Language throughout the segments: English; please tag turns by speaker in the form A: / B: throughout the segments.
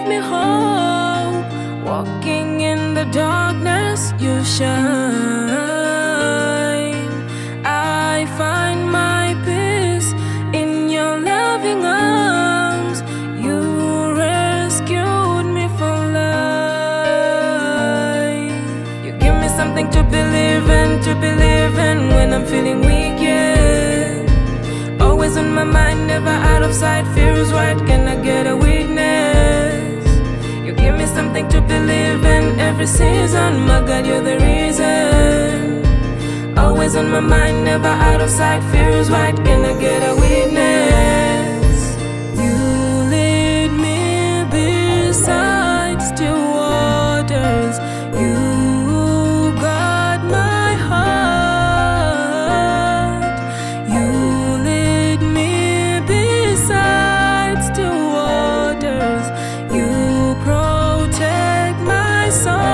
A: me hope. Walking in the darkness, you shine. I find my peace in your loving arms. You rescued me from life. You give me something to believe in when I'm feeling weak, yeah. Always on my mind, never out of sight. Fears right, can I get a witness? You give me something to believe in every season. My God, you're the reason. Always on my mind, never out of sight. Fears right, can I get a witness? You lead me beside still waters. You guard my heart. You lead me beside still waters. You protect my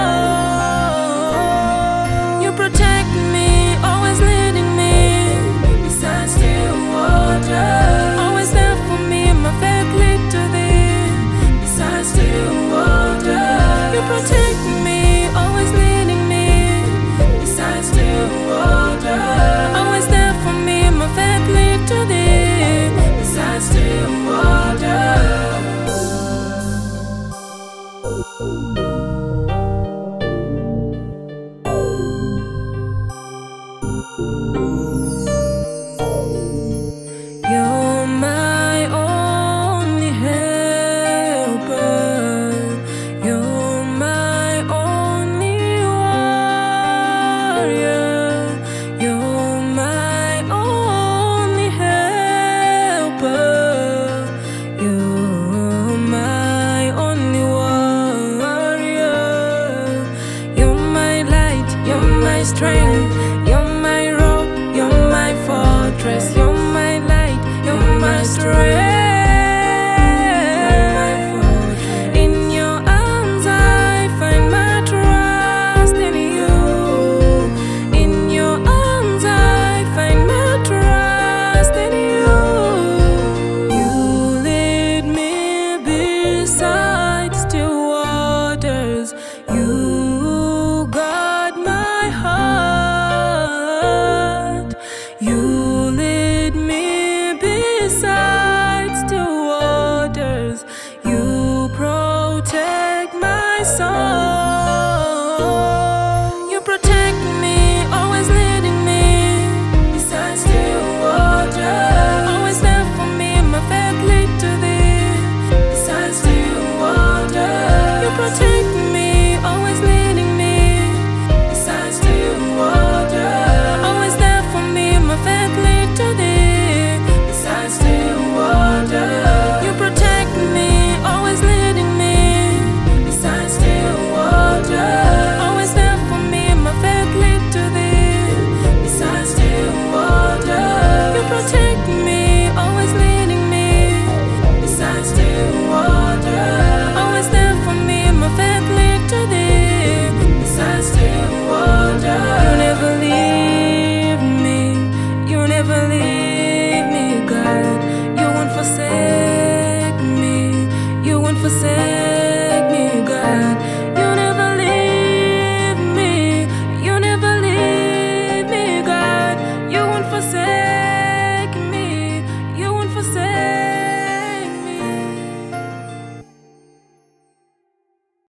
A: soul. You protect me, always leading me beside still waters. Always there for me, my faith lead to thee beside still waters. You protect me, always leading me beside still waters. Always there for me, my faith lead to thee beside still waters. You're my only helper. You're my only warrior. You're my only helper. You're my only warrior. You're my light, you're my strength. You're my rock, you're my fortress. You're my light, you're my strength. In your arms I find my trust in you. In your arms I find my trust in you. You lead me beside